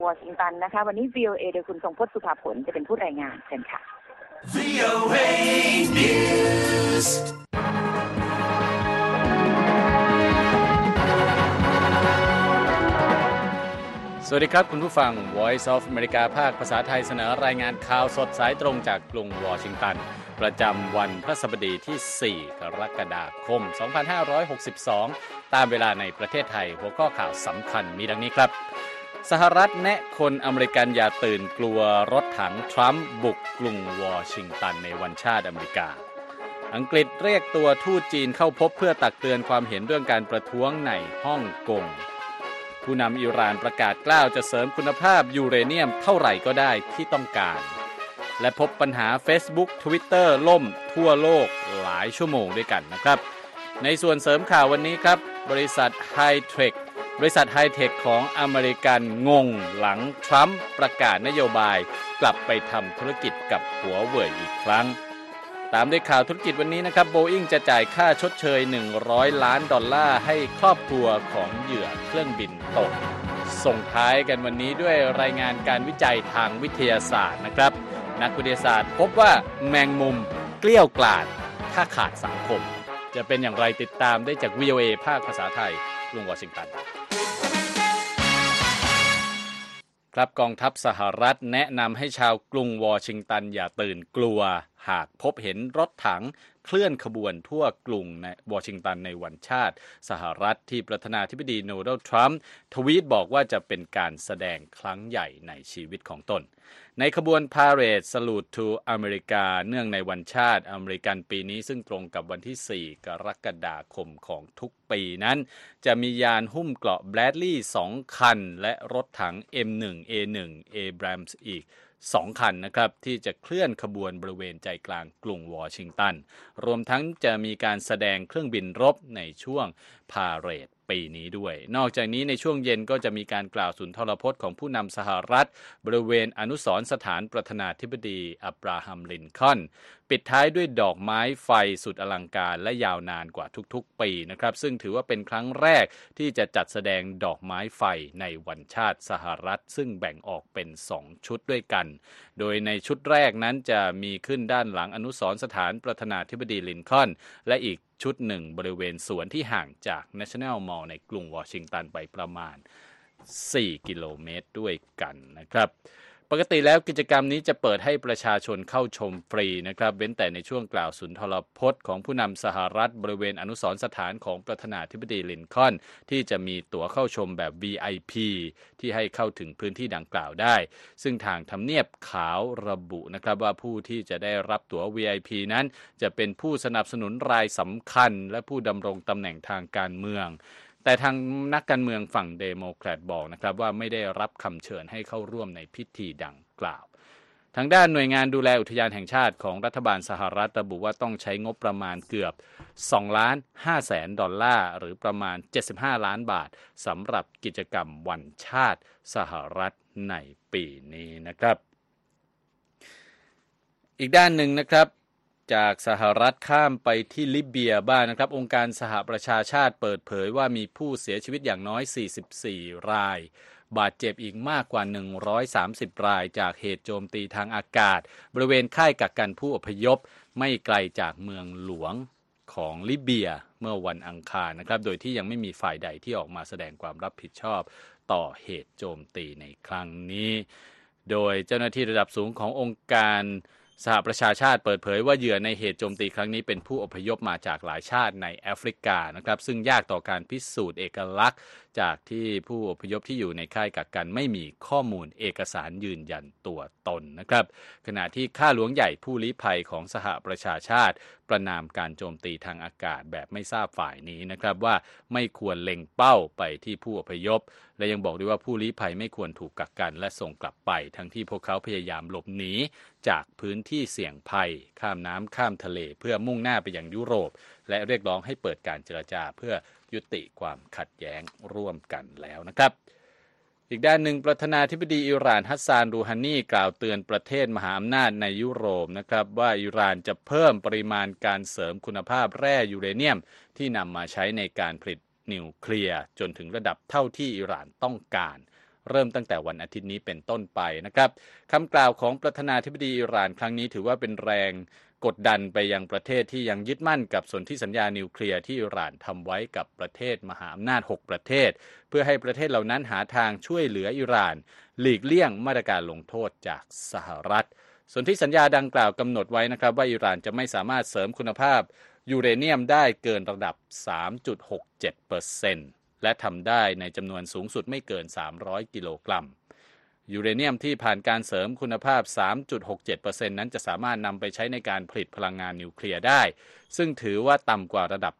วอชิงตันนะคะวันนี้ VOA โดยคุณทรงพจน์สุภาผลจะเป็นผู้รายงานเชิญค่ะ VOA News สวัสดีครับคุณผู้ฟัง Voice of America ภาคภาษาไทยเสนอรายงานข่าวสดสายตรงจากกรุงวอชิงตันประจำวันพฤหัสบดีที่ 4 กรกฎาคม 2562 ตามเวลาในประเทศไทยหัวข้อข่าวสำคัญมีดังนี้ครับสหรัฐแนะคนอเมริกันอย่าตื่นกลัวรถถังทรัมป์บุกกรุงวอชิงตันในวันชาติอเมริกาอังกฤษเรียกตัวทูตจีนเข้าพบเพื่อตักเตือนความเห็นเรื่องการประท้วงในฮ่องกงผู้นำอิหร่านประกาศกล้าวจะเสริมคุณภาพยูเรเนียมเท่าไหร่ก็ได้ที่ต้องการและพบปัญหา Facebook Twitter ล่มทั่วโลกหลายชั่วโมงด้วยกันนะครับในส่วนเสริมข่าววันนี้ครับบริษัทไฮเทคของอเมริกันงงหลังทรัมป์ประกาศนโยบายกลับไปทำธุรกิจกับหัวเว่ยอีกครั้งตามด้วยข่าวธุรกิจวันนี้นะครับ Boeing จะจ่ายค่าชดเชย$100 ล้านให้ครอบครัวของเหยื่อเครื่องบินตกส่งท้ายกันวันนี้ด้วยรายงานการวิจัยทางวิทยาศาสตร์นะครับนักวิทยาศาสตร์พบว่าแมงมุมเกลี้ยวกล่อมถ้าขาดสังคมจะเป็นอย่างไรติดตามได้จาก VOA ภาคภาษาไทยกรุงวอชิงตันครับกองทัพสหรัฐแนะนำให้ชาวกรุงวอชิงตันอย่าตื่นกลัวหากพบเห็นรถถังเคลื่อนขบวนทั่วกรุงในวอชิงตันในวันชาติสหรัฐที่ประธานาธิบดีโดนัลด์ทรัมป์ทวีตบอกว่าจะเป็นการแสดงครั้งใหญ่ในชีวิตของตนในขบวนพาเหรด Salute to America เนื่องในวันชาติอเมริกันปีนี้ซึ่งตรงกับวันที่ 4 กรกฎาคมของทุกปีนั้นจะมียานหุ้มเกราะ Bradley 2 คันและรถถัง M1A1 Abrams อีก2 คันนะครับที่จะเคลื่อนขบวนบริเวณใจกลางกรุงวอชิงตันรวมทั้งจะมีการแสดงเครื่องบินรบในช่วงพาเหรดปีนี้ด้วยนอกจากนี้ในช่วงเย็นก็จะมีการกล่าวสุนทรพจน์ของผู้นำสหรัฐบริเวณอนุสรณ์สถานประธานาธิบดีอับราฮัมลินคอล์นปิดท้ายด้วยดอกไม้ไฟสุดอลังการและยาวนานกว่าทุกๆปีนะครับซึ่งถือว่าเป็นครั้งแรกที่จะจัดแสดงดอกไม้ไฟในวันชาติสหรัฐซึ่งแบ่งออกเป็น2ชุดด้วยกันโดยในชุดแรกนั้นจะมีขึ้นด้านหลังอนุสรณ์สถานประธานาธิบดีลินคอล์นและอีกชุดหนึ่งบริเวณสวนที่ห่างจาก National Mall ในกรุงวอชิงตันไปประมาณ4 กิโลเมตรด้วยกันนะครับปกติแล้วกิจกรรมนี้จะเปิดให้ประชาชนเข้าชมฟรีนะครับเว้นแต่ในช่วงกล่าวสุนทรพจน์ของผู้นำสหรัฐบริเวณอนุสรณ์สถานของประธานาธิบดีลินคอล์นที่จะมีตั๋วเข้าชมแบบ VIP ที่ให้เข้าถึงพื้นที่ดังกล่าวได้ซึ่งทางทำเนียบขาวระบุนะครับว่าผู้ที่จะได้รับตั๋ว VIP นั้นจะเป็นผู้สนับสนุนรายสำคัญและผู้ดำรงตำแหน่งทางการเมืองแต่ทางนักการเมืองฝั่งเดโมแครตบอกนะครับว่าไม่ได้รับคำเชิญให้เข้าร่วมในพิธีดังกล่าวทางด้านหน่วยงานดูแลอุทยานแห่งชาติของรัฐบาลสหรัฐระบุว่าต้องใช้งบประมาณเกือบ$2.5 แสนหรือประมาณ75 ล้านบาทสำหรับกิจกรรมวันชาติสหรัฐในปีนี้นะครับอีกด้านหนึ่งนะครับจากสหรัฐข้ามไปที่ลิเบียบ้างนะครับองค์การสหประชาชาติเปิดเผยว่ามีผู้เสียชีวิตอย่างน้อย44 รายบาดเจ็บอีกมากกว่า130 รายจากเหตุโจมตีทางอากาศบริเวณค่ายกักกันผู้อพยพไม่ไกลจากเมืองหลวงของลิเบียเมื่อวันอังคารนะครับโดยที่ยังไม่มีฝ่ายใดที่ออกมาแสดงความรับผิดชอบต่อเหตุโจมตีในครั้งนี้โดยเจ้าหน้าที่ระดับสูงขององค์การสหประชาชาติเปิดเผยว่าเหยื่อในเหตุโจมตีครั้งนี้เป็นผู้อพยพมาจากหลายชาติในแอฟริกานะครับซึ่งยากต่อการพิสูจน์เอกลักษณ์จากที่ผู้อพยพที่อยู่ในค่ายกักกันไม่มีข้อมูลเอกสารยืนยันตัวตนนะครับขณะที่ข้าหลวงใหญ่ผู้ลี้ภัยของสหประชาชาติประนามการโจมตีทางอากาศแบบไม่ทราบฝ่ายนี้นะครับว่าไม่ควรเล็งเป้าไปที่ผู้อพยพและยังบอกด้วยว่าผู้ลี้ภัยไม่ควรถูกกักกันและส่งกลับไปทั้งที่พวกเขาพยายามหลบหนีจากพื้นที่เสี่ยงภัยข้ามน้ำข้ามทะเลเพื่อมุ่งหน้าไปยังยุโรปและเรียกร้องให้เปิดการเจรจาเพื่อยุติความขัดแย้งร่วมกันแล้วนะครับอีกด้านหนึ่งประธานาธิบดีอิหร่านฮัสซานรูฮานีกล่าวเตือนประเทศมหาอำนาจในยุโรปนะครับว่าอิหร่านจะเพิ่มปริมาณการเสริมคุณภาพแร่ยูเรเนียมที่นำมาใช้ในการผลิตนิวเคลียร์จนถึงระดับเท่าที่อิหร่านต้องการเริ่มตั้งแต่วันอาทิตย์นี้เป็นต้นไปนะครับคำกล่าวของประธานาธิบดีอิหร่านครั้งนี้ถือว่าเป็นแรงกดดันไปยังประเทศที่ยังยึดมั่นกับสนธิสัญญานิวเคลียร์ที่อิหร่านทำไว้กับประเทศมหาอำนาจ6ประเทศเพื่อให้ประเทศเหล่านั้นหาทางช่วยเหลืออิหร่านหลีกเลี่ยงมาตรการลงโทษจากสหรัฐสนธิสัญญาดังกล่าวกำหนดไว้นะครับว่าอิหร่านจะไม่สามารถเสริมคุณภาพยูเรเนียมได้เกินระดับ 3.67% และทำได้ในจำนวนสูงสุดไม่เกิน300กิโลกรัมยูเรเนียมที่ผ่านการเสริมคุณภาพ 3.67% นั้นจะสามารถนำไปใช้ในการผลิตพลังงานนิวเคลียร์ได้ซึ่งถือว่าต่ำกว่าระดับ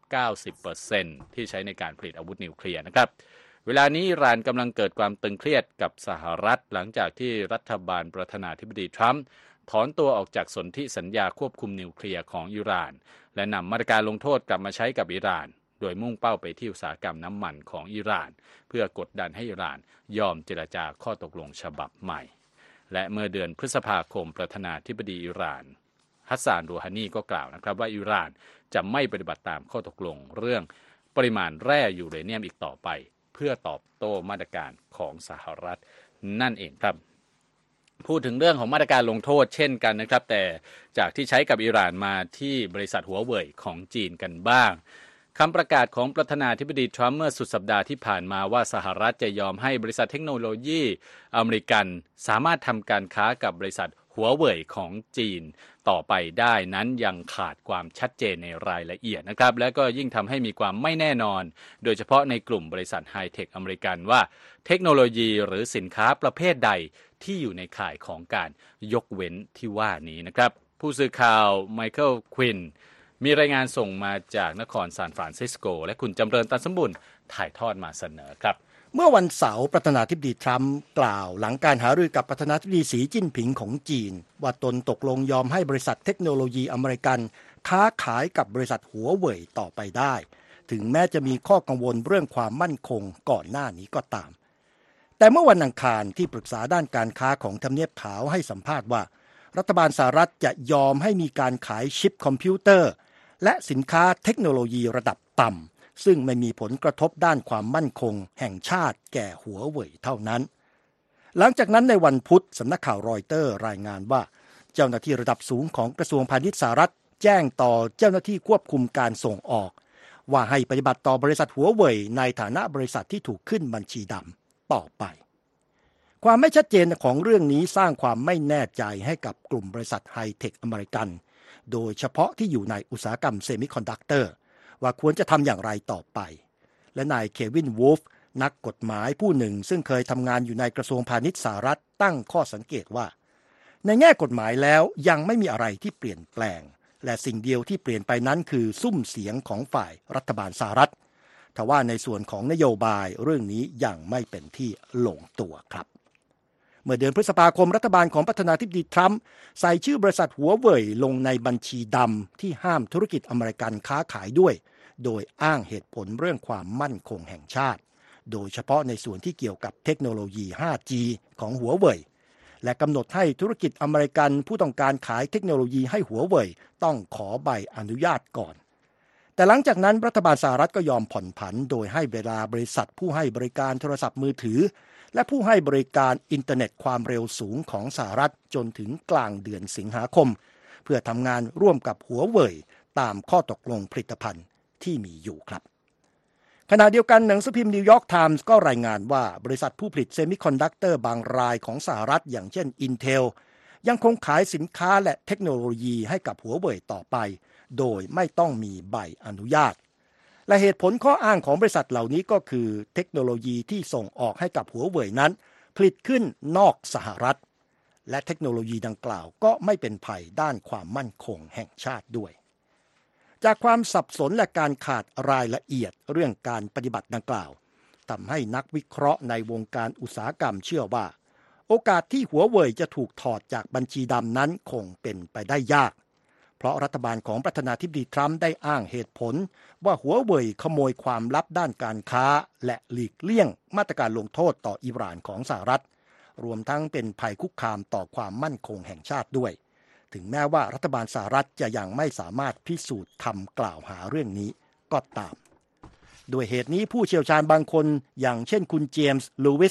90% ที่ใช้ในการผลิตอาวุธนิวเคลียร์นะครับเวลานี้อิหร่านกำลังเกิดความตึงเครียดกับสหรัฐหลังจากที่รัฐบาลประธานาธิบดีทรัมป์ถอนตัวออกจากสนธิสัญญาควบคุมนิวเคลียร์ของอิหร่านและนำมาตรการลงโทษกลับมาใช้กับอิหร่านโดยมุ่งเป้าไปที่อุตสาหกรรมน้ำมันของอิหร่านเพื่อกดดันให้อิหร่านยอมเจรจาข้อตกลงฉบับใหม่และเมื่อเดือนพฤษภาคมประธานาธิบดีอิหร่านฮัสซานรูฮานีก็กล่าวนะครับว่าอิหร่านจะไม่ปฏิบัติตามข้อตกลงเรื่องปริมาณแร่ยูเรเนียมอีกต่อไปเพื่อตอบโต้มาตรการของสหรัฐนั่นเองครับพูดถึงเรื่องของมาตรการลงโทษเช่นกันนะครับแต่จากที่ใช้กับอิหร่านมาที่บริษัทหัวเว่ยของจีนกันบ้างคำประกาศของประธานาธิบดีทรัมป์เมื่อสุดสัปดาห์ที่ผ่านมาว่าสหรัฐจะยอมให้บริษัทเทคโนโลยีอเมริกันสามารถทำการค้ากับบริษัทหัวเว่ยของจีนต่อไปได้นั้นยังขาดความชัดเจนในรายละเอียดนะครับและก็ยิ่งทำให้มีความไม่แน่นอนโดยเฉพาะในกลุ่มบริษัทไฮเทคอเมริกันว่าเทคโนโลยีหรือสินค้าประเภทใดที่อยู่ในข่ายของการยกเว้นที่ว่านี้นะครับผู้สื่อข่าวไมเคิลควินมีรายงานส่งมาจากนครซานฟรานซิสโกและคุณจำเริญตันสมบุญถ่ายทอดมาเสนอครับเมื่อวันเสาร์ประธานาธิบดีทรัมป์กล่าวหลังการหารือกับประธานาธิบดีสีจิ้นผิงของจีนว่าตนตกลงยอมให้บริษัทเทคโนโลยีอเมริกันค้าขายกับบริษัทหัวเว่ยต่อไปได้ถึงแม้จะมีข้อกังวลเรื่องความมั่นคงก่อนหน้านี้ก็ตามแต่เมื่อวันอังคารที่ปรึกษาด้านการค้าของทำเนียบขาวให้สัมภาษณ์ว่ารัฐบาลสหรัฐจะยอมให้มีการขายชิปคอมพิวเตอร์และสินค้าเทคโนโลยีระดับต่ำซึ่งไม่มีผลกระทบด้านความมั่นคงแห่งชาติแก่หัวเว่ยเท่านั้นหลังจากนั้นในวันพุธสำนักข่าวรอยเตอร์รายงานว่าเจ้าหน้าที่ระดับสูงของกระทรวงพาณิชย์สหรัฐแจ้งต่อเจ้าหน้าที่ควบคุมการส่งออกว่าให้ปฏิบัติต่อบริษัทหัวเว่ยในฐานะบริษัทที่ถูกขึ้นบัญชีดำต่อไปความไม่ชัดเจนของเรื่องนี้สร้างความไม่แน่ใจให้กับกลุ่มบริษัทไฮเทคอเมริกันโดยเฉพาะที่อยู่ในอุตสาหกรรมเซมิคอนดักเตอร์ว่าควรจะทำอย่างไรต่อไปและนายเควินวูฟนักกฎหมายผู้หนึ่งซึ่งเคยทำงานอยู่ในกระทรวงพาณิชย์สหรัฐตั้งข้อสังเกตว่าในแง่กฎหมายแล้วยังไม่มีอะไรที่เปลี่ยนแปลงและสิ่งเดียวที่เปลี่ยนไปนั้นคือซุ้มเสียงของฝ่ายรัฐบาลสหรัฐทว่าในส่วนของนโยบายเรื่องนี้ยังไม่เป็นที่ลงตัวครับเมื่อเดือนพฤษภาคมรัฐบาลของประธานาธิบดีทรัมป์ใส่ชื่อบริษัทหัวเว่ยลงในบัญชีดำที่ห้ามธุรกิจอเมริกันค้าขายด้วยโดยอ้างเหตุผลเรื่องความมั่นคงแห่งชาติโดยเฉพาะในส่วนที่เกี่ยวกับเทคโนโลยี 5G ของหัวเว่ยและกำหนดให้ธุรกิจอเมริกันผู้ต้องการขายเทคโนโลยีให้หัวเว่ยต้องขอใบอนุญาตก่อนแต่หลังจากนั้นรัฐบาลสหรัฐก็ยอมผ่อนผันโดยให้เวลาบริษัทผู้ให้บริการโทรศัพท์มือถือและผู้ให้บริการอินเทอร์เน็ตความเร็วสูงของสหรัฐจนถึงกลางเดือนสิงหาคมเพื่อทำงานร่วมกับหัวเว่ยตามข้อตกลงผลิตภัณฑ์ที่มีอยู่ครับขณะเดียวกันหนังสือพิมพ์นิวยอร์กไทมส์ก็รายงานว่าบริษัทผู้ผลิตเซมิคอนดักเตอร์บางรายของสหรัฐอย่างเช่น Intel ยังคงขายสินค้าและเทคโนโลยีให้กับหัวเว่ยต่อไปโดยไม่ต้องมีใบอนุญาตและเหตุผลข้ออ้างของบริษัทเหล่านี้ก็คือเทคโนโลยีที่ส่งออกให้กับหัวเว่ยนั้นผลิตขึ้นนอกสหรัฐและเทคโนโลยีดังกล่าวก็ไม่เป็นภัยด้านความมั่นคงแห่งชาติด้วยจากความสับสนและการขาดรายละเอียดเรื่องการปฏิบัติดังกล่าวทำให้นักวิเคราะห์ในวงการอุตสาหกรรมเชื่อว่าโอกาสที่หัวเว่ยจะถูกถอดจากบัญชีดำนั้นคงเป็นไปได้ยากเพราะรัฐบาลของประธานาธิบดีทรัมป์ได้อ้างเหตุผลว่าหัวเว่ยขโมยความลับด้านการค้าและหลีกเลี่ยงมาตรการลงโทษต่ออิหร่านของสหรัฐรวมทั้งเป็นภัยคุกคามต่อความมั่นคงแห่งชาติด้วยถึงแม้ว่ารัฐบาลสหรัฐจะยังไม่สามารถพิสูจน์คำกล่าวหาเรื่องนี้ก็ตามด้วยเหตุนี้ผู้เชี่ยวชาญบางคนอย่างเช่นคุณเจมส์ลูวิส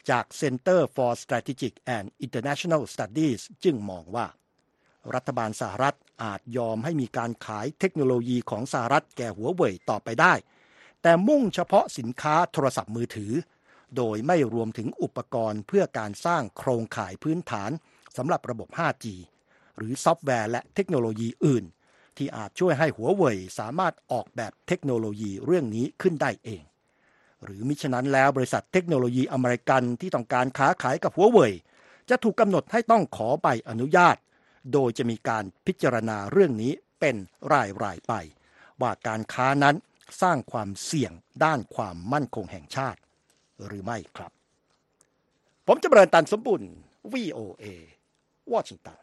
จาก Center for Strategic and International Studies จึงมองว่ารัฐบาลสหรัฐอาจยอมให้มีการขายเทคโนโลยีของสหรัฐแก่หัวเว่ยต่อไปได้แต่มุ่งเฉพาะสินค้าโทรศัพท์มือถือโดยไม่รวมถึงอุปกรณ์เพื่อการสร้างโครงข่ายพื้นฐานสำหรับระบบ 5G หรือซอฟต์แวร์และเทคโนโลยีอื่นที่อาจช่วยให้หัวเว่ยสามารถออกแบบเทคโนโลยีเรื่องนี้ขึ้นได้เองหรือมิฉะนั้นแล้วบริษัทเทคโนโลยีอเมริกันที่ต้องการค้าขายกับหัวเว่ยจะถูกกำหนดให้ต้องขอใบอนุญาตโดยจะมีการพิจารณาเรื่องนี้เป็นรายๆไปว่าการค้านั้นสร้างความเสี่ยงด้านความมั่นคงแห่งชาติหรือไม่ครับผมจำเริญตันสมบุญ VOA วอชิงตัน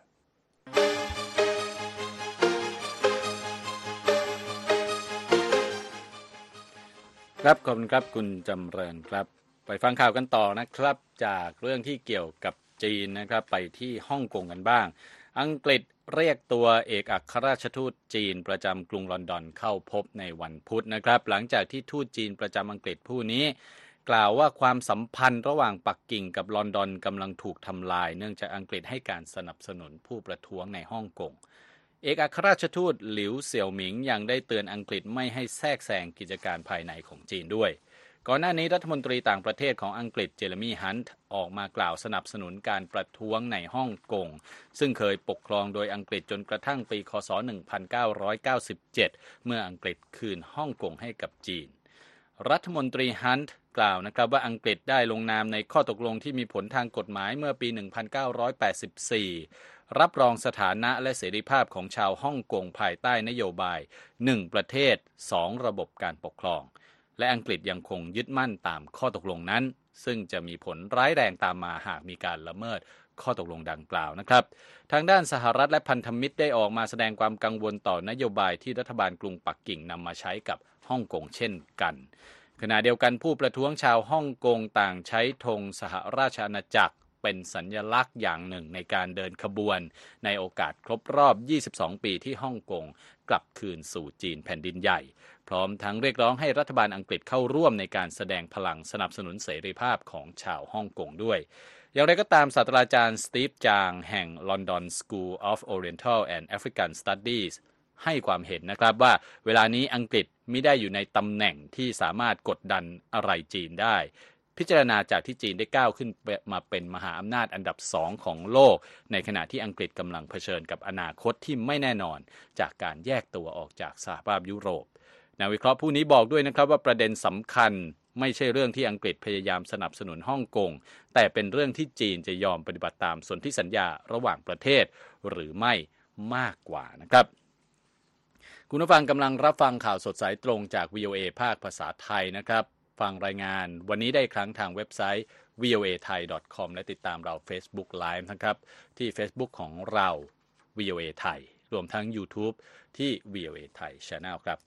ครับขอบคุณครับคุณจำเริญครับไปฟังข่าวกันต่อนะครับจากเรื่องที่เกี่ยวกับจีนนะครับไปที่ฮ่องกงกันบ้างอังกฤษเรียกตัวเอกอัครราชทูตจีนประจำกรุงลอนดอนเข้าพบในวันพุธนะครับหลังจากที่ทูตจีนประจำอังกฤษผู้นี้กล่าวว่าความสัมพันธ์ระหว่างปักกิ่งกับลอนดอนกำลังถูกทำลายเนื่องจากอังกฤษให้การสนับสนุนผู้ประท้วงในฮ่องกงเอกอัครราชทูตหลิวเสี่ยวหมิงยังได้เตือนอังกฤษไม่ให้แทรกแซงกิจการภายในของจีนด้วยก่อนหน้านี้รัฐมนตรีต่างประเทศของอังกฤษเจเรมีฮันต์ออกมากล่าวสนับสนุนการประท้วงในฮ่องกงซึ่งเคยปกครองโดยอังกฤษจนกระทั่งปีค.ศ. 1997เมื่ออังกฤษคืนฮ่องกงให้กับจีนรัฐมนตรีฮันต์กล่าวนะครับว่าอังกฤษได้ลงนามในข้อตกลงที่มีผลทางกฎหมายเมื่อปี 1984รับรองสถานะและเสรีภาพของชาวฮ่องกงภายใต้นโยบาย1ประเทศ2ระบบการปกครองและอังกฤษยังคงยึดมั่นตามข้อตกลงนั้นซึ่งจะมีผลร้ายแรงตามมาหากมีการละเมิดข้อตกลงดังกล่าวนะครับทางด้านสหรัฐและพันธมิตรได้ออกมาแสดงความกังวลต่อนโยบายที่รัฐบาลกรุงปักกิ่งนำมาใช้กับฮ่องกงเช่นกันขณะเดียวกันผู้ประท้วงชาวฮ่องกงต่างใช้ธงสหราชอาณาจักรเป็นสัญลักษณ์อย่างหนึ่งในการเดินขบวนในโอกาสครบรอบ22ปีที่ฮ่องกงกลับคืนสู่จีนแผ่นดินใหญ่พร้อมทั้งเรียกร้องให้รัฐบาลอังกฤษเข้าร่วมในการแสดงพลังสนับสนุนเสรีภาพของชาวฮ่องกงด้วยอย่างไรก็ตามศาสตราจารย์สตีฟจางแห่ง London School of Oriental and African Studies ให้ความเห็นนะครับว่าเวลานี้อังกฤษมิได้อยู่ในตำแหน่งที่สามารถกดดันอะไรจีนได้พิจารณาจากที่จีนได้ก้าวขึ้นมาเป็นมหาอำนาจอันดับ2ของโลกในขณะที่อังกฤษกำลังเผชิญกับอนาคตที่ไม่แน่นอนจากการแยกตัวออกจากสหภาพยุโรปนักวิเคราะห์ผู้นี้บอกด้วยนะครับว่าประเด็นสำคัญไม่ใช่เรื่องที่อังกฤษพยายามสนับสนุนฮ่องกงแต่เป็นเรื่องที่จีนจะยอมปฏิบัติตามสนธิสัญญาระหว่างประเทศหรือไม่มากกว่านะครับคุณผู้ฟังกำลังรับฟังข่าวสดสายตรงจาก VOA ภาคภาษาไทยนะครับฟังรายงานวันนี้ได้ครั้งทางเว็บไซต์ voathai.com และติดตามเรา Facebook Live นะครับที่ Facebook ของเรา VOA ไทยรวมทั้ง YouTube ที่ VOA ไทย Channel ครับ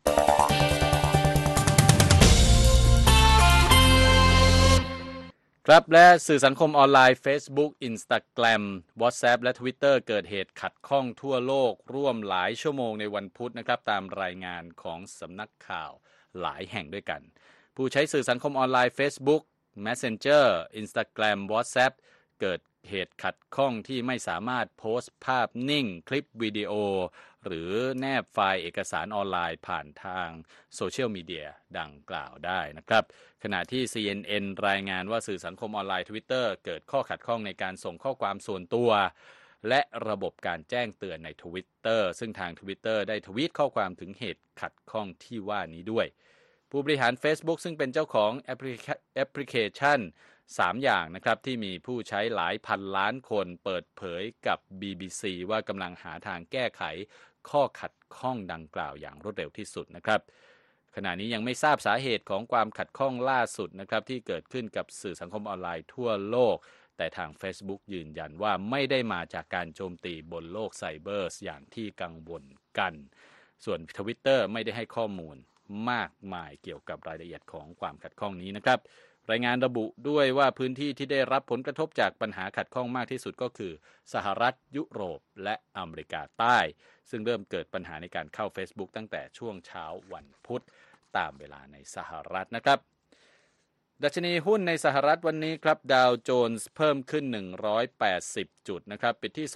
ครับและสื่อสังคมออนไลน์ Facebook Instagram WhatsApp และ Twitter เกิดเหตุขัดข้องทั่วโลกร่วมหลายชั่วโมงในวันพุธนะครับตามรายงานของสำนักข่าวหลายแห่งด้วยกันผู้ใช้สื่อสังคมออนไลน์ Facebook Messenger Instagram WhatsApp เกิดเหตุขัดข้องที่ไม่สามารถโพสต์ภาพนิ่งคลิปวิดีโอหรือแนบไฟล์เอกสารออนไลน์ผ่านทางโซเชียลมีเดียดังกล่าวได้นะครับขณะที่ CNN รายงานว่าสื่อสังคมออนไลน์ Twitter เกิดข้อขัดข้องในการส่งข้อความส่วนตัวและระบบการแจ้งเตือนใน Twitter ซึ่งทาง Twitter ได้ทวีตข้อความถึงเหตุขัดข้องที่ว่านี้ด้วยผู้บริหาร Facebook ซึ่งเป็นเจ้าของแอปพลิเคชัน3อย่างนะครับที่มีผู้ใช้หลายพันล้านคนเปิดเผยกับ BBC ว่ากำลังหาทางแก้ไขข้อขัดข้องดังกล่าวอย่างรวดเร็วที่สุดนะครับขณะนี้ยังไม่ทราบสาเหตุของความขัดข้องล่าสุดนะครับที่เกิดขึ้นกับสื่อสังคมออนไลน์ทั่วโลกแต่ทาง Facebook ยืนยันว่าไม่ได้มาจากการโจมตีบนโลกไซเบอร์อย่างที่กังวลกันส่วน Twitter ไม่ได้ให้ข้อมูลมากมายเกี่ยวกับรายละเอียดของความขัดข้องนี้นะครับรายงานระบุด้วยว่าพื้นที่ที่ได้รับผลกระทบจากปัญหาขัดข้องมากที่สุดก็คือสหรัฐยุโรปและอเมริกาใต้ซึ่งเริ่มเกิดปัญหาในการเข้า Facebook ตั้งแต่ช่วงเช้าวันพุธตามเวลาในสหรัฐนะครับดัชนีหุ้นในสหรัฐวันนี้ครับดาวโจนส์เพิ่มขึ้น180จุดนะครับปิดที่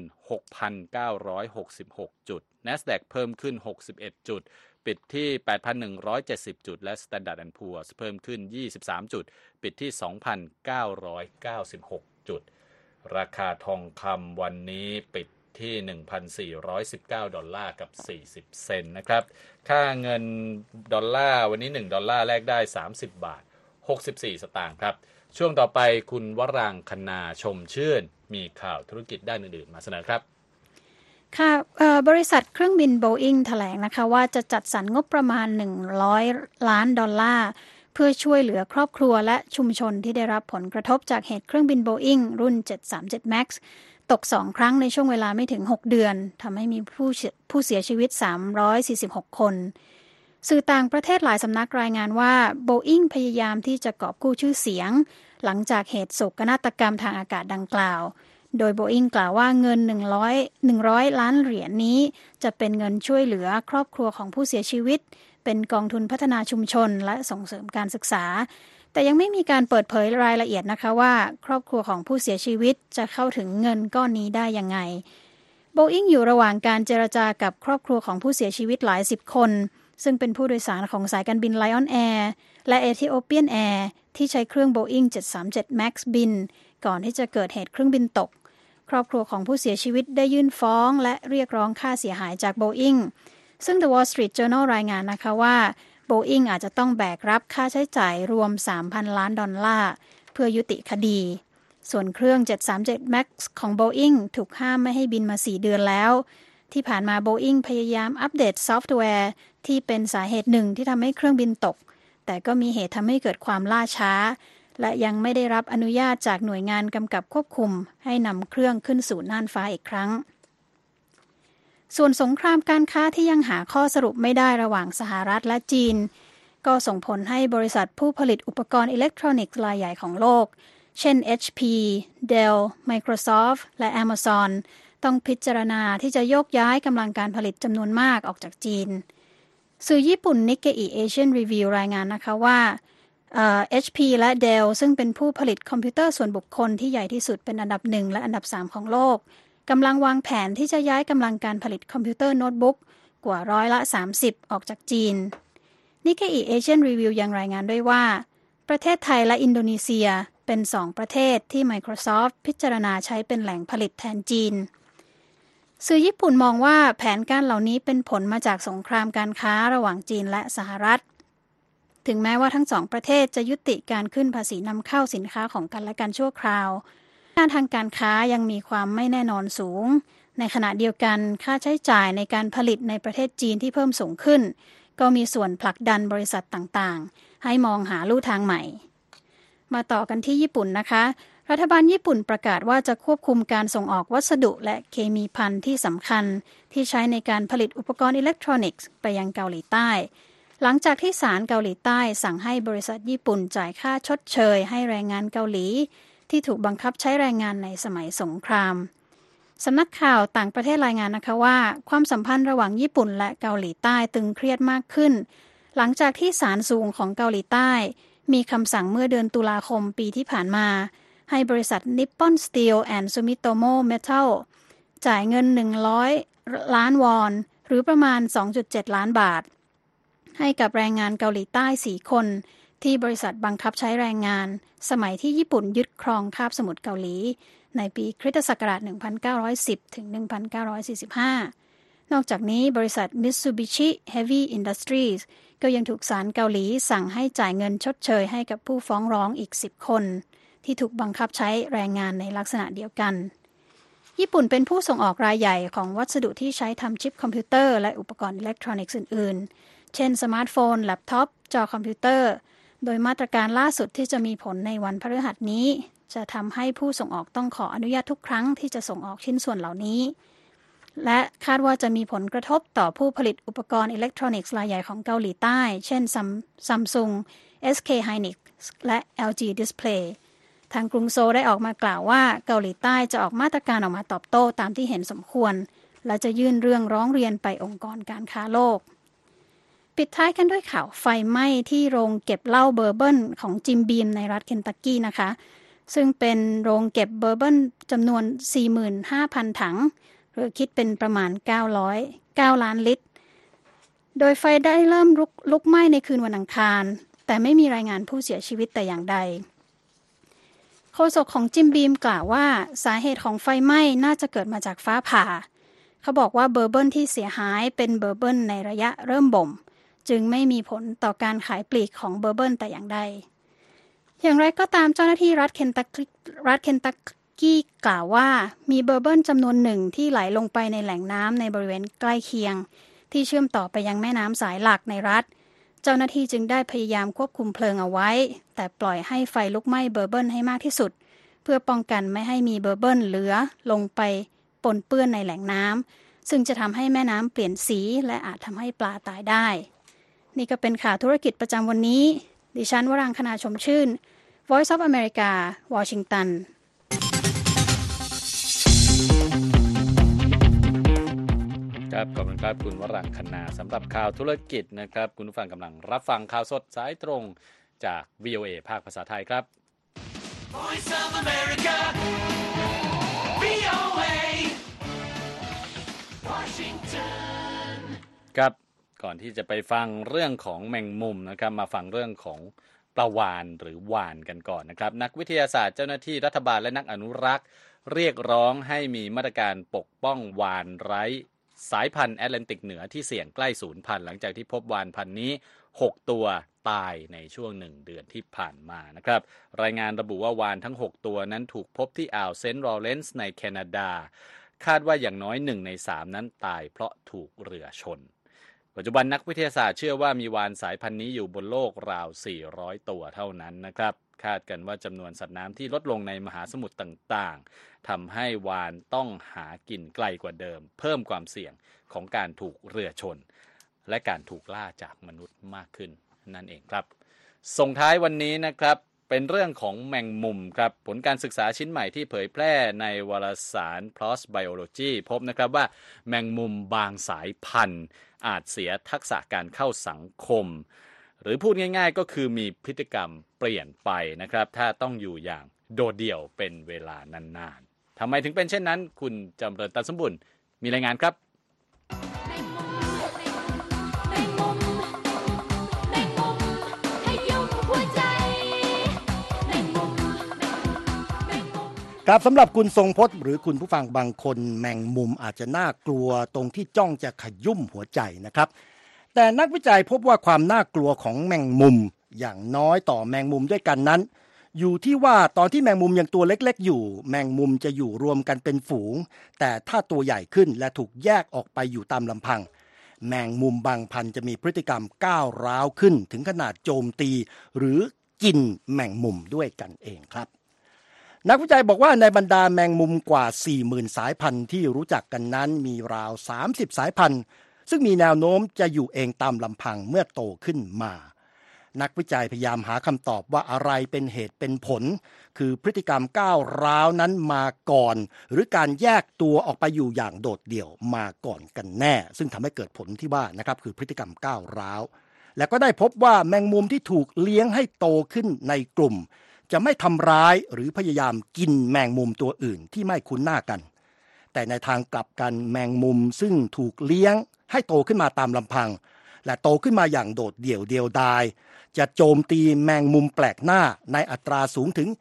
26,966 จุด NASDAQ เพิ่มขึ้น61จุดปิดที่ 8,170 จุดและ Standard & Poor's เพิ่มขึ้น23จุดปิดที่ 2,996 จุดราคาทองคำวันนี้ปิดที่ 1,419 ดอลลาร์กับ40เซนต์นะครับค่าเงินดอลลาร์วันนี้1ดอลลาร์แลกได้30บาท64สตางค์ครับช่วงต่อไปคุณวรางคณาชมชื่นมีข่าวธุรกิจด้านอื่นๆมาเสนอครับค่ะบริษัทเครื่องบิน Boeing แถลงนะคะว่าจะจัดสรรงบประมาณ$100 ล้านเพื่อช่วยเหลือครอบครัวและชุมชนที่ได้รับผลกระทบจากเหตุเครื่องบิน Boeing รุ่น 737 MAX ตก2ครั้งในช่วงเวลาไม่ถึง6เดือนทำให้มีผู้เสียชีวิต346คนสื่อต่างประเทศหลายสำนักรายงานว่า Boeing พยายามที่จะกอบกู้ชื่อเสียงหลังจากเหตุโศกนาฏกรรมทางอากาศดังกล่าวโดย Boeing กล่าวว่าเงิน100ล้านเหรียญนี้จะเป็นเงินช่วยเหลือครอบครัวของผู้เสียชีวิตเป็นกองทุนพัฒนาชุมชนและส่งเสริมการศึกษาแต่ยังไม่มีการเปิดเผยรายละเอียดนะคะว่าครอบครัวของผู้เสียชีวิตจะเข้าถึงเงินก้อนนี้ได้ยังไง Boeing อยู่ระหว่างการเจรจากับครอบครัวของผู้เสียชีวิตหลาย10คนซึ่งเป็นผู้โดยสารของสายการบิน Lion Air และ Ethiopian Air ที่ใช้เครื่อง Boeing 737 MAX บินก่อนที่จะเกิดเหตุเครื่องบินตกครอบครัวของผู้เสียชีวิตได้ยื่นฟ้องและเรียกร้องค่าเสียหายจาก Boeing ซึ่ง The Wall Street Journal รายงานนะคะว่า Boeing อาจจะต้องแบกรับค่าใช้จ่ายรวม $3,000 ล้านเพื่อยุติคดีส่วนเครื่อง 737 MAX ของ Boeing ถูกห้ามไม่ให้บินมา4เดือนแล้วที่ผ่านมา Boeing พยายามอัปเดตซอฟต์แวร์ที่เป็นสาเหตุหนึ่งที่ทำให้เครื่องบินตกแต่ก็มีเหตุทำให้เกิดความล่าช้าและยังไม่ได้รับอนุญาตจากหน่วยงานกำกับควบคุมให้นำเครื่องขึ้นสู่น่านฟ้าอีกครั้งส่วนสงครามการค้าที่ยังหาข้อสรุปไม่ได้ระหว่างสหรัฐและจีนก็ส่งผลให้บริษัทผู้ผลิตอุปกรณ์อิเล็กทรอนิกส์รายใหญ่ของโลกเช่น HP, Dell, Microsoft และ Amazon ต้องพิจารณาที่จะโยกย้ายกำลังการผลิตจำนวนมากออกจากจีนสื่อญี่ปุ่น Nikkei Asian Review รายงานนะคะว่าHP และ Dell ซึ่งเป็นผู้ผลิตคอมพิวเตอร์ส่วนบุคคลที่ใหญ่ที่สุดเป็นอันดับ1และอันดับ3ของโลกกำลังวางแผนที่จะย้ายกำลังการผลิตคอมพิวเตอร์โน้ตบุ๊กกว่า30%ออกจากจีน Nikkei Asian Review ยังรายงานด้วยว่าประเทศไทยและอินโดนีเซียเป็น2ประเทศที่ Microsoft พิจารณาใช้เป็นแหล่งผลิตแทนจีนสื่อญี่ปุ่นมองว่าแผนการเหล่านี้เป็นผลมาจากสงครามการค้าระหว่างจีนและสหรัฐถึงแม้ว่าทั้งสองประเทศจะยุติการขึ้นภาษีนำเข้าสินค้าของกันและกันชั่วคราวด้านทางการค้ายังมีความไม่แน่นอนสูงในขณะเดียวกันค่าใช้จ่ายในการผลิตในประเทศจีนที่เพิ่มสูงขึ้นก็มีส่วนผลักดันบริษัทต่างๆให้มองหาลู่ทางใหม่มาต่อกันที่ญี่ปุ่นนะคะรัฐบาลญี่ปุ่นประกาศว่าจะควบคุมการส่งออกวัสดุและเคมีภัณฑ์ที่สำคัญที่ใช้ในการผลิตอุปกรณ์อิเล็กทรอนิกส์ไปยังเกาหลีใต้หลังจากที่ศาลเกาหลีใต้สั่งให้บริษัทญี่ปุ่นจ่ายค่าชดเชยให้แรงงานเกาหลีที่ถูกบังคับใช้แรงงานในสมัยสงครามสำนักข่าวต่างประเทศรายงานนะคะว่าความสัมพันธ์ระหว่างญี่ปุ่นและเกาหลีใต้ตึงเครียดมากขึ้นหลังจากที่ศาลสูงของเกาหลีใต้มีคำสั่งเมื่อเดือนตุลาคมปีที่ผ่านมาให้บริษัท Nippon Steel and Sumitomo Metal จ่ายเงิน100ล้านวอนหรือประมาณ 2.7 ล้านบาทให้กับแรงงานเกาหลีใต้4คนที่บริษัทบังคับใช้แรงงานสมัยที่ญี่ปุ่นยึดครองคาบสมุทรเกาหลีในปีคริสตศักราช 1910 ถึง 1945 นอกจากนี้บริษัท Mitsubishi Heavy Industries ก็ยังถูกศาลเกาหลีสั่งให้จ่ายเงินชดเชยให้กับผู้ฟ้องร้องอีก10คนที่ถูกบังคับใช้แรงงานในลักษณะเดียวกันญี่ปุ่นเป็นผู้ส่งออกรายใหญ่ของวัสดุที่ใช้ทำชิปคอมพิวเตอร์และอุปกรณ์อิเล็กทรอนิกส์อื่นๆเช่นสมาร์ทโฟนแล็ปท็อปจอคอมพิวเตอร์โดยมาตรการล่าสุดที่จะมีผลในวันพฤหัสนี้จะทำให้ผู้ส่งออกต้องขออนุญาตทุกครั้งที่จะส่งออกชิ้นส่วนเหล่านี้และคาดว่าจะมีผลกระทบต่อผู้ผลิตอุปกรณ์อิเล็กทรอนิกส์รายใหญ่ของเกาหลีใต้เช่น Samsung, SK Hynix และ LG Display ทางกรุงโซลได้ออกมากล่าวว่าเกาหลีใต้จะออกมาตรการออกมาตอบโต้ตามที่เห็นสมควรและจะยื่นเรื่องร้องเรียนไปองค์กรการค้าโลกปิดท้ายกันด้วยข่าวไฟไหม้ที่โรงเก็บเหล้าเบอร์เบิลของจิมบีมในรัฐเคนตักกี้นะคะซึ่งเป็นโรงเก็บเบอร์เบิลจำนวน 45,000 ถังหรือคิดเป็นประมาณ909 ล้านลิตรโดยไฟได้เริ่มลุกไหม้ในคืนวันอังคารแต่ไม่มีรายงานผู้เสียชีวิตแต่อย่างใดโฆษกของจิมบีมกล่าวว่าสาเหตุของไฟไหม้น่าจะเกิดมาจากฟ้าผ่าเขาบอกว่าเบอร์เบิลที่เสียหายเป็นเบอร์เบิลในระยะเริ่มบ่มจึงไม่มีผลต่อการขายปลีกของเบอร์เบิลแต่อย่างใดอย่างไรก็ตามเจ้าหน้าที่รัฐเคนตักกี้กล่าวว่ามีเบอร์เบิลจำนวนหนึ่งที่ไหลลงไปในแหล่งน้ำในบริเวณใกล้เคียงที่เชื่อมต่อไปยังแม่น้ำสายหลักในรัฐเจ้าหน้าที่จึงได้พยายามควบคุมเพลิงเอาไว้แต่ปล่อยให้ไฟลุกไหม้เบอร์เบิลให้มากที่สุดเพื่อป้องกันไม่ให้มีเบอร์เบิลเหลือลงไปปนเปื้อนในแหล่งน้ำซึ่งจะทำให้แม่น้ำเปลี่ยนสีและอาจทำให้ปลาตายได้นี่ก็เป็นข่าวธุรกิจประจำวันนี้ดิฉันวรังคณาชมชื่น Voice of America วอชิงตันครับขอบคุณครับคุณวรังคณาสำหรับข่าวธุรกิจนะครับคุณผู้ฟังกำลังรับฟังข่าวสดสายตรงจาก VOA ภาคภาษาไทยครับ Voice of America VOA Washington ครับก่อนที่จะไปฟังเรื่องของแมงมุมนะครับมาฟังเรื่องของปลาวาฬหรือวาฬกันก่อนนะครับนักวิทยาศาสตร์เจ้าหน้าที่รัฐบาลและนักอนุรักษ์เรียกร้องให้มีมาตรการปกป้องวาฬไร้สายพันธุ์แอตแลนติกเหนือที่เสี่ยงใกล้สูญพันธุ์หลังจากที่พบวาฬพันธุ์นี้6ตัวตายในช่วง1เดือนที่ผ่านมานะครับรายงานระบุว่าวาฬทั้ง6ตัวนั้นถูกพบที่อ่าวเซนต์ลอเรนซ์ในแคนาดาคาดว่าอย่างน้อย1ใน3นั้นตายเพราะถูกเรือชนปัจจุบันนักวิทยาศาสตร์เชื่อว่ามีวาฬสายพันธุ์นี้อยู่บนโลกราว400ตัวเท่านั้นนะครับคาดกันว่าจำนวนสัตว์น้ำที่ลดลงในมหาสมุทรต่างๆทำให้วาฬต้องหากินไกลกว่าเดิมเพิ่มความเสี่ยงของการถูกเรือชนและการถูกล่าจากมนุษย์มากขึ้นนั่นเองครับส่งท้ายวันนี้นะครับเป็นเรื่องของแมงมุมครับผลการศึกษาชิ้นใหม่ที่เผยแพร่ในวารสาร PLOS Biology พบนะครับว่าแมงมุมบางสายพันธุ์อาจเสียทักษะการเข้าสังคมหรือพูดง่ายๆก็คือมีพฤติกรรมเปลี่ยนไปนะครับถ้าต้องอยู่อย่างโดดเดี่ยวเป็นเวลานานๆทำไมถึงเป็นเช่นนั้นคุณจำเริญตันสมบุญมีรายงานครับครับสำหรับคุณทรงพจน์หรือคุณผู้ฟังบางคนแมงมุมอาจจะน่ากลัวตรงที่จ้องจะขยุ่มหัวใจนะครับแต่นักวิจัยพบว่าความน่ากลัวของแมงมุมอย่างน้อยต่อแมงมุมด้วยกันนั้นอยู่ที่ว่าตอนที่แมงมุมยังตัวเล็กๆอยู่แมงมุมจะอยู่รวมกันเป็นฝูงแต่ถ้าตัวใหญ่ขึ้นและถูกแยกออกไปอยู่ตามลำพังแมงมุมบางพันธุ์จะมีพฤติกรรมก้าวร้าวขึ้นถึงขนาดโจมตีหรือกินแมงมุมด้วยกันเองครับนักวิจัยบอกว่าในบรรดาแมงมุมกว่า 40,000 สายพันธุ์ที่รู้จักกันนั้นมีราว30สายพันธุ์ซึ่งมีแนวโน้มจะอยู่เองตามลำพังเมื่อโตขึ้นมานักวิจัยพยายามหาคำตอบว่าอะไรเป็นเหตุเป็นผลคือพฤติกรรมก้าวร้าวนั้นมาก่อนหรือการแยกตัวออกไปอยู่อย่างโดดเดี่ยวมาก่อนกันแน่ซึ่งทำให้เกิดผลที่ว่านะครับคือพฤติกรรมก้าวร้าวและก็ได้พบว่าแมงมุมที่ถูกเลี้ยงให้โตขึ้นในกลุ่มจะไม่ทำร้ายหรือพยายามกินแมงมุมตัวอื่นที่ไม่คุ้นหน้ากันแต่ในทางกลับกันแมงมุมซึ่งถูกเลี้ยงให้โตขึ้นมาตามลำพังและโตขึ้นมาอย่างโดดเดี่ยวเดียวดายจะโจมตีแมงมุมแปลกหน้าในอัตราสูงถึง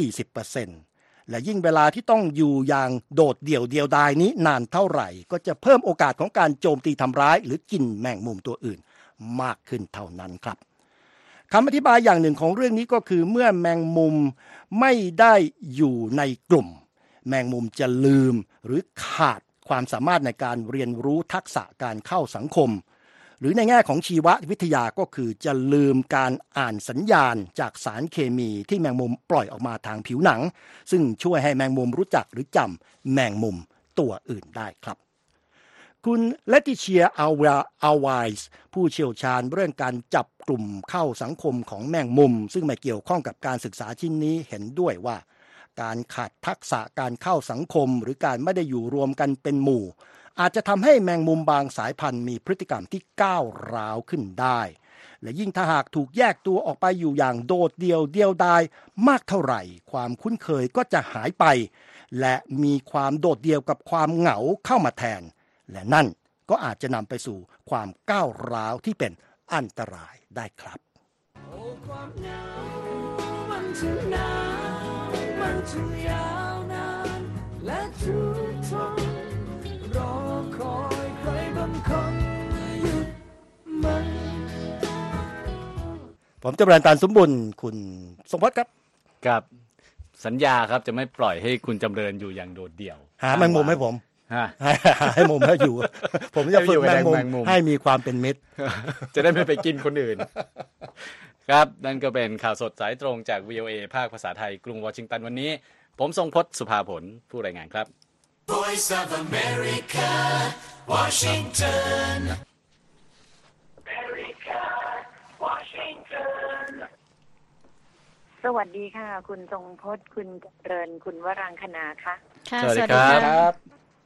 40% และยิ่งเวลาที่ต้องอยู่อย่างโดดเดี่ยวเดียวดายนี้นานเท่าไหร่ก็จะเพิ่มโอกาสของการโจมตีทำร้ายหรือกินแมงมุมตัวอื่นมากขึ้นเท่านั้นครับคำอธิบายอย่างหนึ่งของเรื่องนี้ก็คือเมื่อแมงมุมไม่ได้อยู่ในกลุ่มแมงมุมจะลืมหรือขาดความสามารถในการเรียนรู้ทักษะการเข้าสังคมหรือในแง่ของชีววิทยาก็คือจะลืมการอ่านสัญญาณจากสารเคมีที่แมงมุมปล่อยออกมาทางผิวหนังซึ่งช่วยให้แมงมุมรู้จักหรือจำแมงมุมตัวอื่นได้ครับคุณเลติเชียอัลไวส์ผู้เชี่ยวชาญเรื่องการจับกลุ่มเข้าสังคมของแมงมุมซึ่งไม่เกี่ยวข้องกับการศึกษาชิ้นนี้เห็นด้วยว่าการขาดทักษะการเข้าสังคมหรือการไม่ได้อยู่รวมกันเป็นหมู่อาจจะทำให้แมงมุมบางสายพันธุ์มีพฤติกรรมที่ก้าวร้าวขึ้นได้และยิ่งถ้าหากถูกแยกตัวออกไปอยู่อย่างโดดเดี่ยวดายมากเท่าไหร่ความคุ้นเคยก็จะหายไปและมีความโดดเดี่ยวกับความเหงาเข้ามาแทนและนั่นก็อาจจะนำไปสู่ความก้าวร้าวที่เป็นอันตรายได้ครับโอ้ความเหงามันถึงหนาวมันถึงยาวนานและทุกทนรอคอยใครบางคนหยุดมันผมจำเริญ ตาลสมบุญคุณทรงพจน์ครับครับสัญญาครับจะไม่ปล่อยให้คุณจำเริญอยู่อย่างโดดเดี่ยวหาแมงมุมให้ผมให้มุมให้อยู่ผมจะฝึกแมงมุมให้มีความเป็นมิตรจะได้ไม่ไปกินคนอื่นครับนั่นก็เป็นข่าวสดสายตรงจาก VOA ภาคภาษาไทยกรุงวอชิงตันวันนี้ผมทรงพจน์สุภาผลผู้รายงานครับ Voice of America Washingtonสวัสดีค่ะคุณทรงพจน์คุณจำเริญคุณวรังคณาค่ะสวัสดีครับ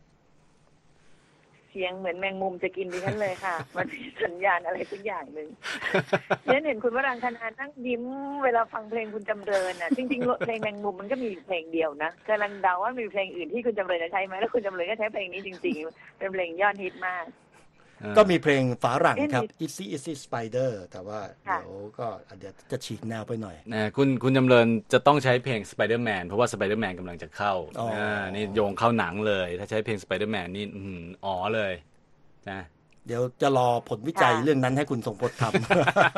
เสียงเหมือนแมงมุมจะกินดิฉันเลยค่ะมันมีสัญญาณอะไรสักอย่างนึงเนี่ยเห็นคุณวรังคณานั่งยิ้มเวลาฟังเพลงคุณจำเริญน่ะจริงๆเพลงแมงมุมมันก็มีเพลงเดียวนะกำลังเดาว่ามีเพลงอื่นที่คุณจำเริญจะใช้ไหมแล้วคุณจำเริญก็ใช้เพลงนี้จริงๆเป็นเพลงยอดฮิตมากก็มีเพลงฝาหรั่งครับ Itsy Spider แต่ว่าเดี๋ยวก็เดี๋ยวจะฉีกแนวไปหน่อยคุณจำเริญจะต้องใช้เพลง Spider-Man เพราะว่า Spider-Man กำลังจะเข้านี่โยงเข้าหนังเลยถ้าใช้เพลง Spider-Man นี่อ๋อเลยนะเดี๋ยวจะรอผลวิจัยเรื่องนั้นให้คุณทรงพจน์ทำ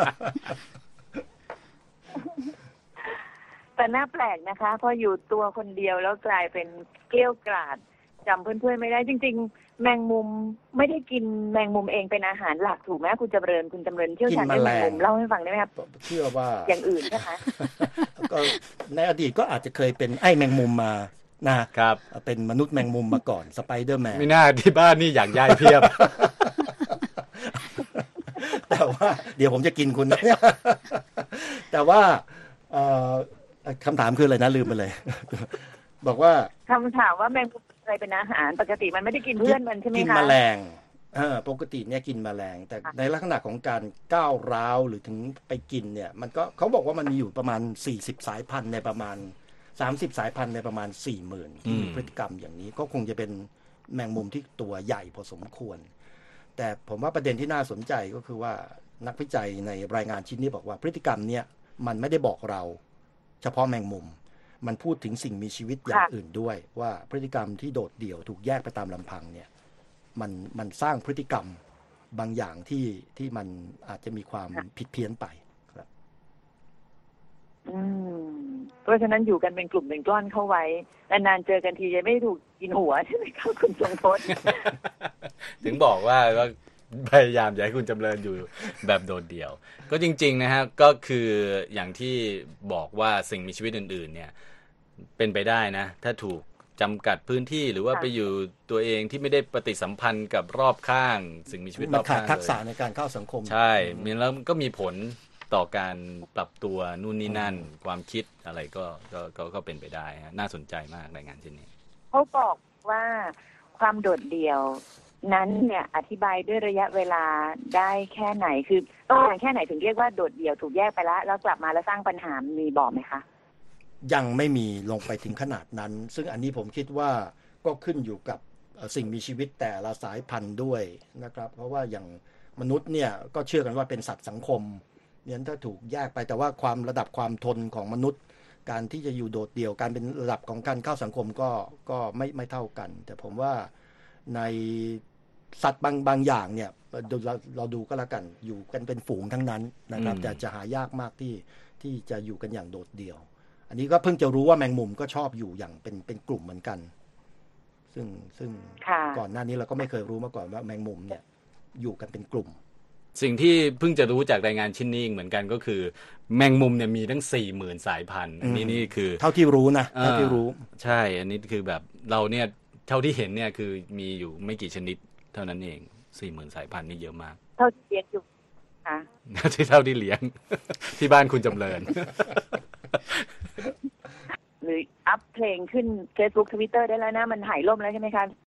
แต่น่าแปลกนะคะพออยู่ตัวคนเดียวแล้วกลายเป็นเกลี้ยกล่อมจำเพื่อนๆไม่ได้จริงๆแมงมุมไม่ได้กินแมงมุมเองเป็นอาหารหลักถูกไหมคุณจำเริญเชี่ยวชาญเรื่องแมงมุมเล่าให้ฟังได้ไหมครับเชื่อว่าอย่างอื่นใช่ไหมก็ในอดีตก็อาจจะเคยเป็นไอ้แมงมุมมานะครับเป็นมนุษย์แมงมุมมาก่อนสไปเดอร์แมนไม่น่าที่บ้านนี่อยากย้ายเพียบแต่ว่าเดี๋ยวผมจะกินคุณนะแต่ว่าคำถามคืออะไรนะลืมไปเลยบอกว่าคำถามว่าแมงมุมอะไรเป็นอาหารปกติมันไม่ได้กินเพื่อนมันใช่ไหมคะกินแมลงปกติเนี่ยกินแมลงแต่ในลักษณะของการก้าวร้าวหรือถึงไปกินเนี่ยมันก็เขาบอกว่ามันมีอยู่ประมาณ40สายพันธุ์ในประมาณ30สายพันธุ์ในประมาณ 40,000 ที่มีพฤติกรรมอย่างนี้ก็คงจะเป็นแมงมุมที่ตัวใหญ่พอสมควรแต่ผมว่าประเด็นที่น่าสนใจก็คือว่านักวิจัยในรายงานชิ้นนี้บอกว่าพฤติกรรมเนี่ยมันไม่ได้บอกเราเฉพาะแมงมุมมันพูดถึงสิ่งมีชีวิตอย่างอื่นด้วยว่าพฤติกรรมที่โดดเดี่ยวถูกแยกไปตามลำพังเนี่ยมันสร้างพฤติกรรมบางอย่างที่มันอาจจะมีความผิดเพี้ยนไปครับเพราะฉะนั้นอยู่กันเป็นกลุ่มเป็นก้อนเข้าไว้นานๆเจอกันทีจะไม่ถูกกินหัวใช่ไหมครับคุณทรงพจน์ถึงบอกว่าพยายามอย่าให้คุณจำเริญอยู่แบบโดดเดี่ยวก็จริงๆนะฮะก็คืออย่างที่บอกว่าสิ่งมีชีวิตอื่นๆเนี่ยเป็นไปได้นะถ้าถูกจำกัดพื้นที่หรือว่าไปอยู่ตัวเองที่ไม่ได้ปฏิสัมพันธ์กับรอบข้างสิ่งมีชีวิตรอบข้างขาดทักษะในการเข้าสังคมใช่แล้วก็มีผลต่อการปรับตัวนู่นนี่นั่นความคิดอะไรก็เป็นไปได้น่าสนใจมากรายงานชิ้นนี้เขาบอกว่าความโดดเดี่ยวนั้นเนี่ยอธิบายด้วยระยะเวลาได้แค่ไหนคือต้องแค่ไหนถึงเรียกว่าโดดเดี่ยวถูกแยกไปแล้วกลับมาแล้วสร้างปัญหามีบอกไหมคะยังไม่มีลงไปถึงขนาดนั้นซึ่งอันนี้ผมคิดว่าก็ขึ้นอยู่กับสิ่งมีชีวิตแต่ละสายพันธุ์ด้วยนะครับเพราะว่าอย่างมนุษย์เนี่ยก็เชื่อกันว่าเป็นสัตว์สังคมเนี่ยถ้าถูกแยกไปแต่ว่าระดับความทนของมนุษย์การที่จะอยู่โดดเดี่ยวการเป็นระดับของการเข้าสังคมก็ไม่เท่ากันแต่ผมว่าในสัตว์บางอย่างเนี่ยเราดูก็แล้วกันอยู่กันเป็นฝูงทั้งนั้นนะครับแต่จะหายากมากที่จะอยู่กันอย่างโดดเดี่ยวอันนี้ก็เพิ่งจะรู้ว่าแมงมุมก็ชอบอยู่อย่างเป็นกลุ่มเหมือนกันซึ่งก่อนหน้านี้เราก็ไม่เคยรู้มาก่อนว่าแมงมุมเนี่ยอยู่กันเป็นกลุ่มสิ่งที่เพิ่งจะรู้จากรายงานชิ้นนี้เหมือนกันก็คือแมงมุมเนี่ยมีทั้ง 40,000 สายพันธุ์อันนี้นี่คือเท่าที่รู้นะเท่าที่รู้ใช่อันนี้คือแบบเราเนี่ยเท่าที่เห็นเนี่ยคือมีอยู่ไม่กี่ชนิดเท่านั้นเอง 40,000 สายพันธุ์นี่เยอะมากเท่าที่เลี้ยงอยู่ค่ะเท่าที่เลี้ยงที่บ้านคุณจำเริญหรืออัพเพลงขึ้น Facebook Twitter ได้แล้วนะมันหายล่มแล้วใช่ไหมคะ